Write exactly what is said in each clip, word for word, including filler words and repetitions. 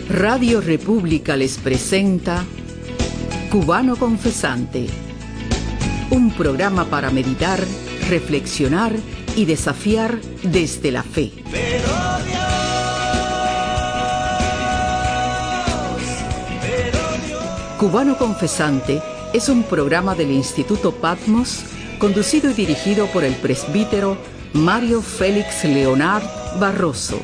Radio República les presenta Cubano Confesante, un programa para meditar, reflexionar y desafiar desde la fe. Pero Dios, pero Dios. Cubano Confesante es un programa del Instituto Patmos, conducido y dirigido por el presbítero Mario Félix Leonard Barroso.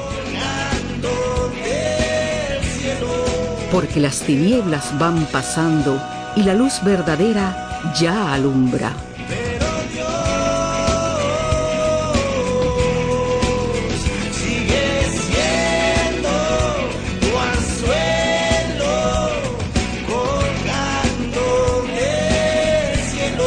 Porque las tinieblas van pasando y la luz verdadera ya alumbra. Pero Dios sigue siendo tu anzuelo colgando del cielo.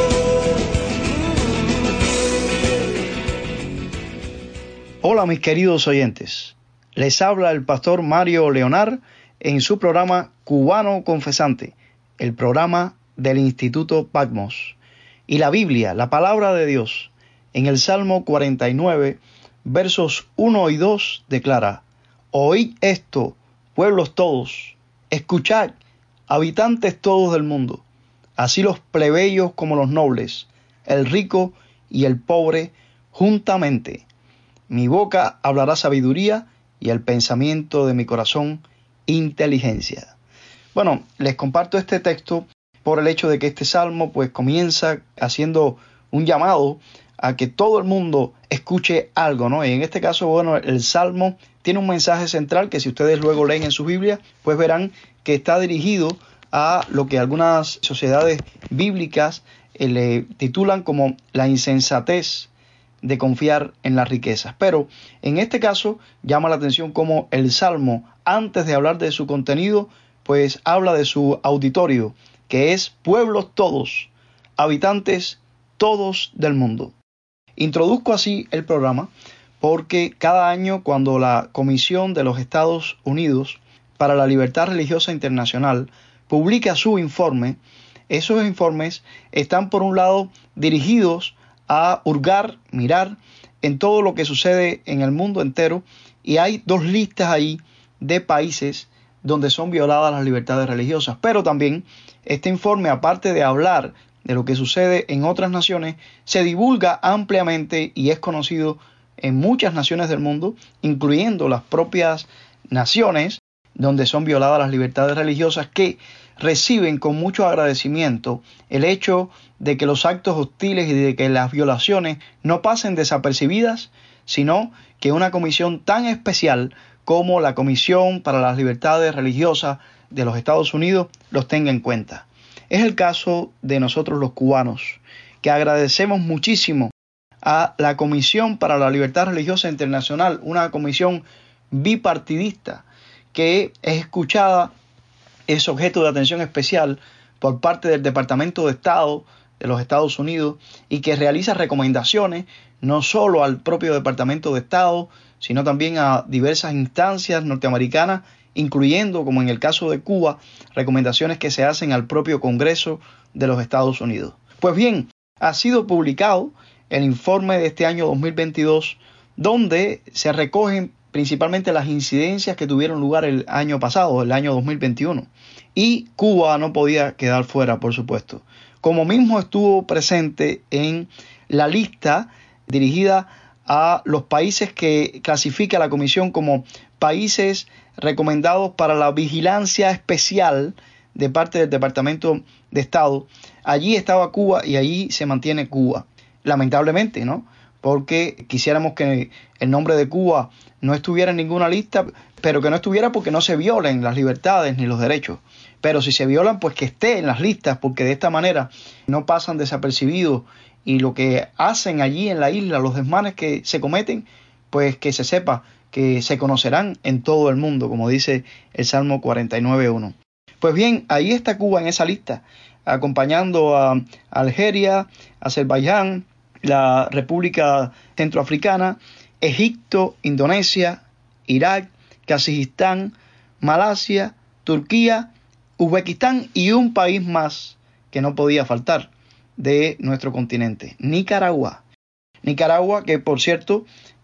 Hola mis queridos oyentes, les habla el pastor Mario Leonard en su programa Cubano Confesante, el programa del Instituto Patmos. Y la Biblia, la palabra de Dios, en el Salmo cuarenta y nueve, versos uno y dos, declara: Oíd esto, pueblos todos, escuchad, habitantes todos del mundo, así los plebeyos como los nobles, el rico y el pobre juntamente. Mi boca hablará sabiduría y el pensamiento de mi corazón inteligencia. Bueno, les comparto este texto por el hecho de que este salmo pues comienza haciendo un llamado a que todo el mundo escuche algo, ¿no? Y en este caso, bueno, el salmo tiene un mensaje central que si ustedes luego leen en su Biblia, pues verán que está dirigido a lo que algunas sociedades bíblicas eh, le titulan como la insensatez de confiar en las riquezas. Pero en este caso llama la atención cómo el Salmo, antes de hablar de su contenido, pues habla de su auditorio, que es pueblos todos, habitantes todos del mundo. Introduzco así el programa porque cada año cuando la Comisión de los Estados Unidos para la Libertad Religiosa Internacional publica su informe, esos informes están por un lado dirigidos a hurgar, mirar en todo lo que sucede en el mundo entero, y hay dos listas ahí de países donde son violadas las libertades religiosas. Pero también este informe, aparte de hablar de lo que sucede en otras naciones, se divulga ampliamente y es conocido en muchas naciones del mundo, incluyendo las propias naciones donde son violadas las libertades religiosas, que reciben con mucho agradecimiento el hecho de que los actos hostiles y de que las violaciones no pasen desapercibidas, sino que una comisión tan especial como la Comisión para las Libertades Religiosas de los Estados Unidos los tenga en cuenta. Es el caso de nosotros los cubanos, que agradecemos muchísimo a la Comisión para la Libertad Religiosa Internacional, una comisión bipartidista que es escuchada, es objeto de atención especial por parte del Departamento de Estado de los Estados Unidos y que realiza recomendaciones no solo al propio Departamento de Estado, sino también a diversas instancias norteamericanas, incluyendo, como en el caso de Cuba, recomendaciones que se hacen al propio Congreso de los Estados Unidos. Pues bien, ha sido publicado el informe de este año dos mil veintidós, donde se recogen principalmente las incidencias que tuvieron lugar el año pasado, el año dos mil veintiuno. Y Cuba no podía quedar fuera, por supuesto. Como mismo estuvo presente en la lista dirigida a los países que clasifica la Comisión como países recomendados para la vigilancia especial de parte del Departamento de Estado. Allí estaba Cuba y allí se mantiene Cuba. Lamentablemente, ¿no? Porque quisiéramos que el nombre de Cuba no estuviera en ninguna lista, pero que no estuviera porque no se violen las libertades ni los derechos. Pero si se violan, pues que esté en las listas, porque de esta manera no pasan desapercibidos y lo que hacen allí en la isla, los desmanes que se cometen, pues que se sepa que se conocerán en todo el mundo, como dice el Salmo cuarenta y nueve uno. Pues bien, ahí está Cuba en esa lista, acompañando a Algeria, Azerbaiyán, la República Centroafricana, Egipto, Indonesia, Irak, Kazajistán, Malasia, Turquía, Uzbekistán y un país más que no podía faltar de nuestro continente, Nicaragua. Nicaragua, que por cierto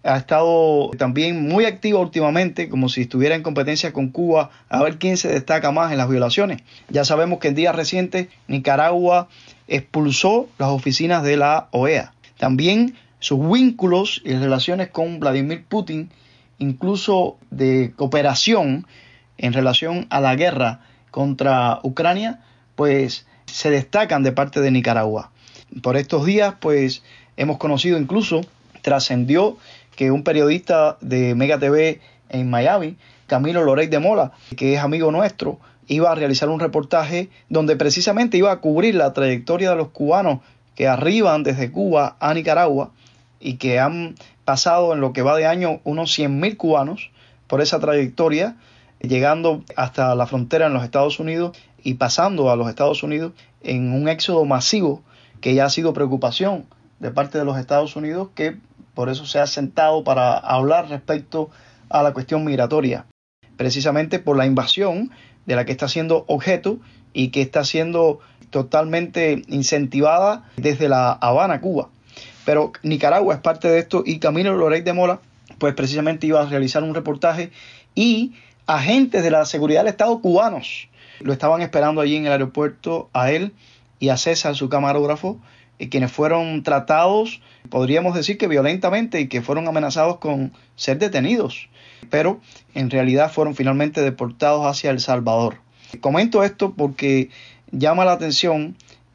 ha estado también muy activa últimamente, como si estuviera en competencia con Cuba, a ver quién se destaca más en las violaciones. Ya sabemos que en días recientes Nicaragua expulsó las oficinas de la O E A. También sus vínculos y relaciones con Vladimir Putin, incluso de cooperación en relación a la guerra contra Ucrania, pues se destacan de parte de Nicaragua. Por estos días, pues hemos conocido, incluso trascendió que un periodista de Mega T V en Miami, Camilo Lorey de Mola, que es amigo nuestro, iba a realizar un reportaje donde precisamente iba a cubrir la trayectoria de los cubanos que arriban desde Cuba a Nicaragua y que han pasado en lo que va de año unos cien mil cubanos por esa trayectoria, llegando hasta la frontera en los Estados Unidos y pasando a los Estados Unidos en un éxodo masivo que ya ha sido preocupación de parte de los Estados Unidos, que por eso se ha sentado para hablar respecto a la cuestión migratoria, precisamente por la invasión de la que está siendo objeto y que está siendo totalmente incentivada desde La Habana, Cuba. Pero Nicaragua es parte de esto y Camilo Lorey de Mola, pues precisamente iba a realizar un reportaje y agentes de la seguridad del Estado cubanos lo estaban esperando allí en el aeropuerto a él y a César, su camarógrafo, y quienes fueron tratados, podríamos decir que violentamente, y que fueron amenazados con ser detenidos, pero en realidad fueron finalmente deportados hacia El Salvador. Comento esto porque llama la atención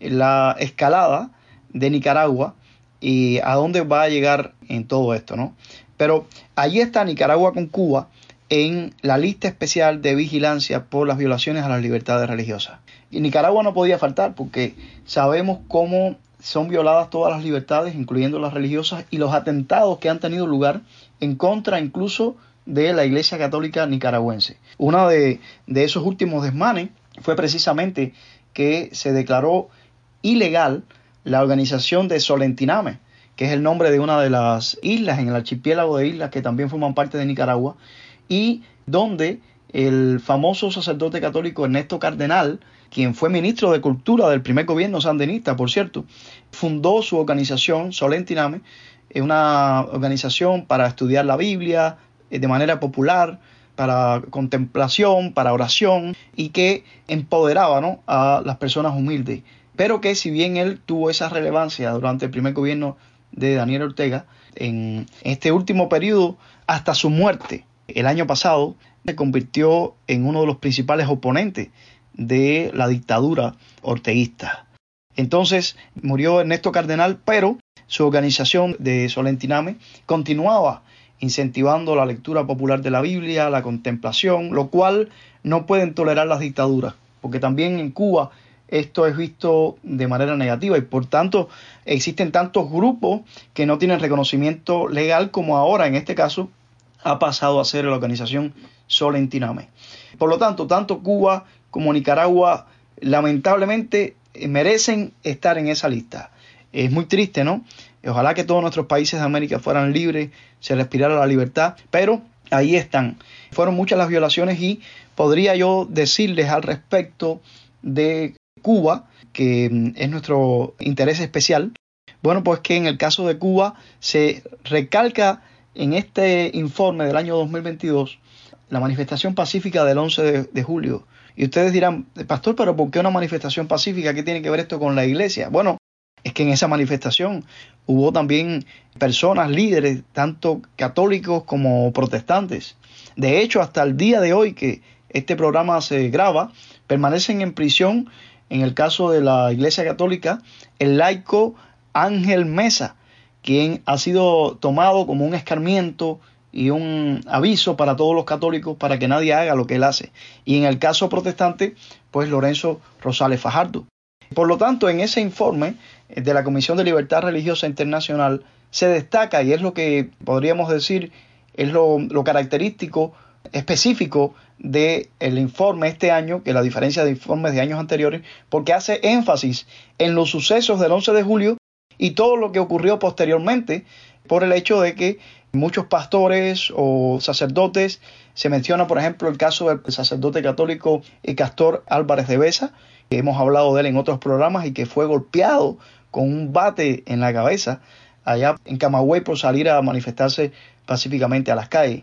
la escalada de Nicaragua y a dónde va a llegar en todo esto, ¿no? Pero allí está Nicaragua con Cuba en la lista especial de vigilancia por las violaciones a las libertades religiosas. Y Nicaragua no podía faltar porque sabemos cómo son violadas todas las libertades, incluyendo las religiosas, y los atentados que han tenido lugar en contra incluso de la Iglesia Católica nicaragüense. Uno de, de esos últimos desmanes fue precisamente que se declaró ilegal la organización de Solentiname, que es el nombre de una de las islas en el archipiélago de islas que también forman parte de Nicaragua, y donde el famoso sacerdote católico Ernesto Cardenal, quien fue ministro de Cultura del primer gobierno sandinista, por cierto, fundó su organización Solentiname, una organización para estudiar la Biblia de manera popular, para contemplación, para oración, y que empoderaba, ¿no?, a las personas humildes. Pero que si bien él tuvo esa relevancia durante el primer gobierno de Daniel Ortega, en este último periodo, hasta su muerte el año pasado, se convirtió en uno de los principales oponentes de la dictadura orteguista. Entonces murió Ernesto Cardenal, pero su organización de Solentiname continuaba incentivando la lectura popular de la Biblia, la contemplación, lo cual no pueden tolerar las dictaduras, porque también en Cuba esto es visto de manera negativa y por tanto existen tantos grupos que no tienen reconocimiento legal, como ahora en este caso ha pasado a ser la organización Solentiname. Por lo tanto, tanto Cuba como Nicaragua lamentablemente merecen estar en esa lista. Es muy triste, ¿no? Ojalá que todos nuestros países de América fueran libres, se respirara la libertad, pero ahí están. Fueron muchas las violaciones y podría yo decirles al respecto de Cuba, que es nuestro interés especial. Bueno, pues que en el caso de Cuba se recalca en este informe del año dos mil veintidós la manifestación pacífica del once de julio. Y ustedes dirán, pastor, ¿pero por qué una manifestación pacífica? ¿Qué tiene que ver esto con la iglesia? Bueno, es que en esa manifestación hubo también personas, líderes, tanto católicos como protestantes. De hecho, hasta el día de hoy que este programa se graba, permanecen en prisión, en el caso de la Iglesia Católica, el laico Ángel Mesa, quien ha sido tomado como un escarmiento y un aviso para todos los católicos para que nadie haga lo que él hace. Y en el caso protestante, pues Lorenzo Rosales Fajardo. Por lo tanto, en ese informe de la Comisión de Libertad Religiosa Internacional se destaca, y es lo que podríamos decir, es lo, lo característico, específico del informe este año, que la diferencia de informes de años anteriores, porque hace énfasis en los sucesos del once de julio y todo lo que ocurrió posteriormente, por el hecho de que muchos pastores o sacerdotes, se menciona por ejemplo el caso del sacerdote católico Castor Álvarez de Besa, que hemos hablado de él en otros programas y que fue golpeado con un bate en la cabeza allá en Camagüey por salir a manifestarse pacíficamente a las calles.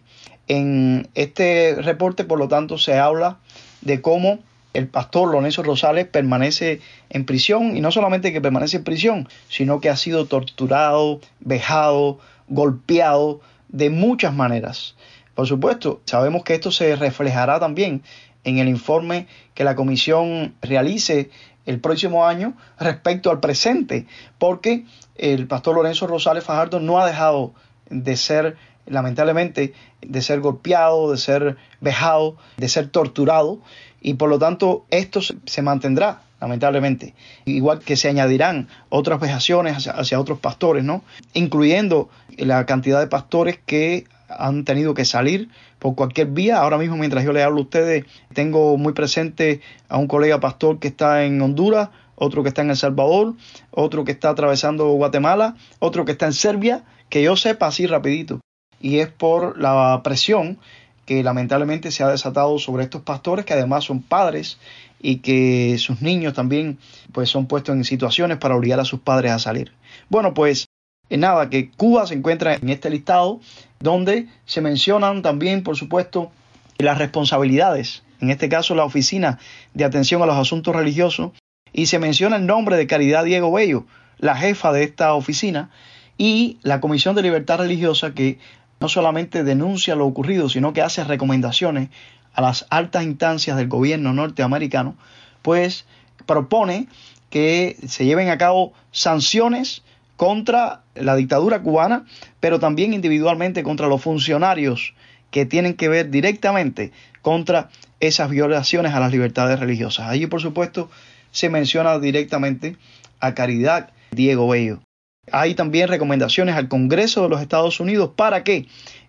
En este reporte, por lo tanto, se habla de cómo el pastor Lorenzo Rosales permanece en prisión, y no solamente que permanece en prisión, sino que ha sido torturado, vejado, golpeado de muchas maneras. Por supuesto, sabemos que esto se reflejará también en el informe que la comisión realice el próximo año respecto al presente, porque el pastor Lorenzo Rosales Fajardo no ha dejado de ser, lamentablemente, de ser golpeado, de ser vejado, de ser torturado, y por lo tanto esto se mantendrá, lamentablemente. Igual que se añadirán otras vejaciones hacia, hacia otros pastores, ¿no? Incluyendo la cantidad de pastores que han tenido que salir por cualquier vía. Ahora mismo, mientras yo les hablo a ustedes, tengo muy presente a un colega pastor que está en Honduras, otro que está en El Salvador, otro que está atravesando Guatemala, otro que está en Serbia, que yo sepa así rapidito. Y es por la presión que lamentablemente se ha desatado sobre estos pastores, que además son padres y que sus niños también pues son puestos en situaciones para obligar a sus padres a salir. Bueno, pues nada, que Cuba se encuentra en este listado donde se mencionan también, por supuesto, las responsabilidades, en este caso la Oficina de Atención a los Asuntos Religiosos, y se menciona el nombre de Caridad Diego Bello, la jefa de esta oficina, y la Comisión de Libertad Religiosa, que no solamente denuncia lo ocurrido, sino que hace recomendaciones a las altas instancias del gobierno norteamericano, pues propone que se lleven a cabo sanciones contra la dictadura cubana, pero también individualmente contra los funcionarios que tienen que ver directamente contra esas violaciones a las libertades religiosas. Allí, por supuesto, se menciona directamente a Caridad Diego Bello. Hay también recomendaciones al Congreso de los Estados Unidos para que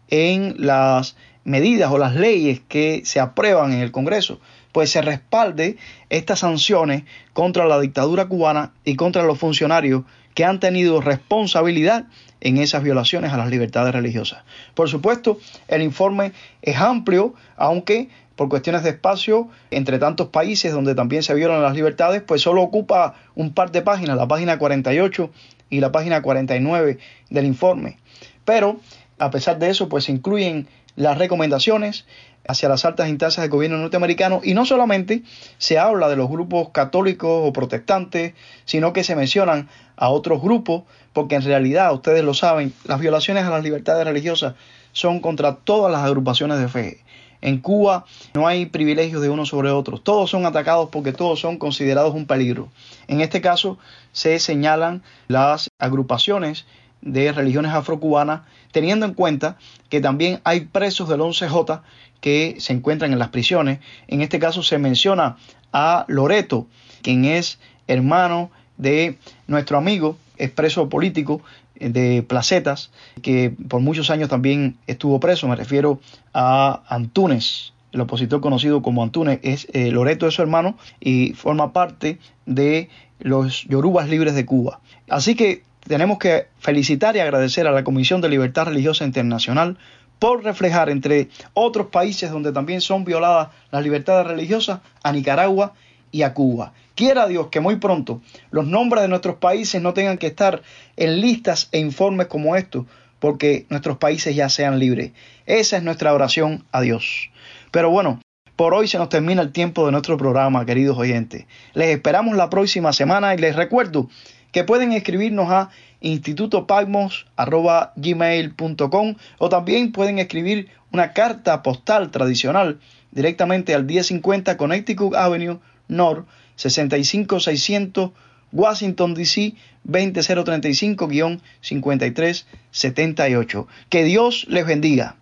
en las medidas o las leyes que se aprueban en el Congreso, pues se respalde estas sanciones contra la dictadura cubana y contra los funcionarios que han tenido responsabilidad en esas violaciones a las libertades religiosas. Por supuesto, el informe es amplio, aunque por cuestiones de espacio, entre tantos países donde también se violan las libertades, pues solo ocupa un par de páginas, la página cuarenta y ocho y la página cuarenta y nueve del informe. Pero, a pesar de eso, pues se incluyen las recomendaciones hacia las altas instancias del gobierno norteamericano, y no solamente se habla de los grupos católicos o protestantes, sino que se mencionan a otros grupos, porque en realidad, ustedes lo saben, las violaciones a las libertades religiosas son contra todas las agrupaciones de fe. En Cuba no hay privilegios de unos sobre otros, todos son atacados porque todos son considerados un peligro. En este caso se señalan las agrupaciones de religiones afrocubanas, teniendo en cuenta que también hay presos del once J que se encuentran en las prisiones. En este caso se menciona a Loreto, quien es hermano de nuestro amigo, es preso político de Placetas, que por muchos años también estuvo preso. Me refiero a Antúnez, el opositor conocido como Antúnez. Es, eh, Loreto es su hermano y forma parte de los Yorubas Libres de Cuba. Así que tenemos que felicitar y agradecer a la Comisión de Libertad Religiosa Internacional por reflejar, entre otros países donde también son violadas las libertades religiosas, a Nicaragua y a Cuba. Quiera Dios que muy pronto los nombres de nuestros países no tengan que estar en listas e informes como estos, porque nuestros países ya sean libres. Esa es nuestra oración a Dios. Pero bueno, por hoy se nos termina el tiempo de nuestro programa, queridos oyentes. Les esperamos la próxima semana y les recuerdo que pueden escribirnos a instituto patmos arroba gmail punto com, o también pueden escribir una carta postal tradicional directamente al diez cincuenta Connecticut Avenue North, sesenta y cinco seiscientos, Washington D C veinte cero treinta y cinco, cincuenta y tres setenta y ocho. Que Dios les bendiga.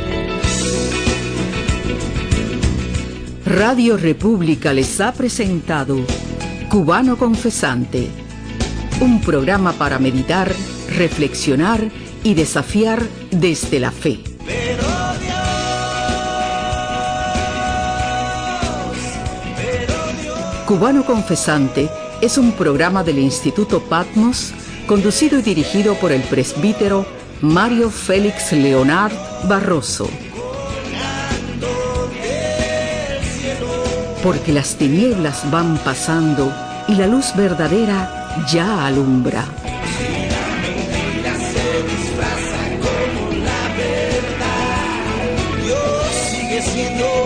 Radio República les ha presentado Cubano Confesante, un programa para meditar, reflexionar y desafiar desde la fe. Pero Dios, pero Dios. Cubano Confesante es un programa del Instituto Patmos, conducido y dirigido por el presbítero Mario Félix Leonard Barroso. Porque las tinieblas van pasando y la luz verdadera ya alumbra. Si la mentira sigue siendo